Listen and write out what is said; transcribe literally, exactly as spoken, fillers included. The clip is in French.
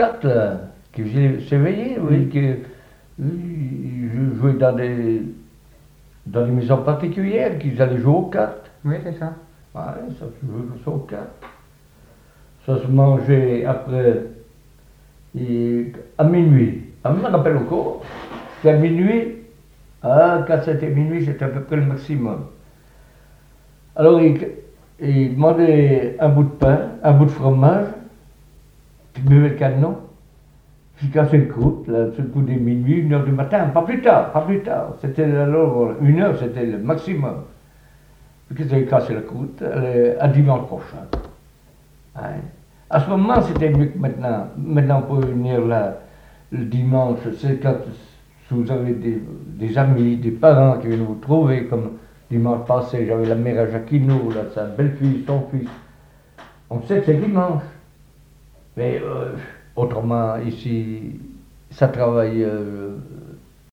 cartes, là, qui faisaient s'éveiller, oui, qui ils jouaient dans des, dans des maisons particulières, qu'ils allaient jouer aux cartes. Oui, c'est ça. Ouais, ça se jouait comme ça aux cartes. Ça se mangeait après, et, à minuit. Ah, je me rappelle encore, c'était à minuit. Ah, quand c'était minuit, c'était à peu près le maximum. Alors, il, il demandait un bout de pain, un bout de fromage, puis il buvait le cadenon, puis il cassait le croûte, là, sur le coup des minuit, une heure du matin, pas plus tard, pas plus tard. C'était alors, une heure, c'était le maximum. Puis qu'il avait cassé la croûte, à dimanche prochain. Ouais. À ce moment, c'était mieux que maintenant. Maintenant, pour venir là, le dimanche, c'est quand vous avez des, des amis, des parents qui viennent vous trouver, comme dimanche passé, j'avais la mère à Jacquino, là, sa belle-fille, son fils. On sait que c'est dimanche. Mais euh, autrement, ici, ça travaille euh,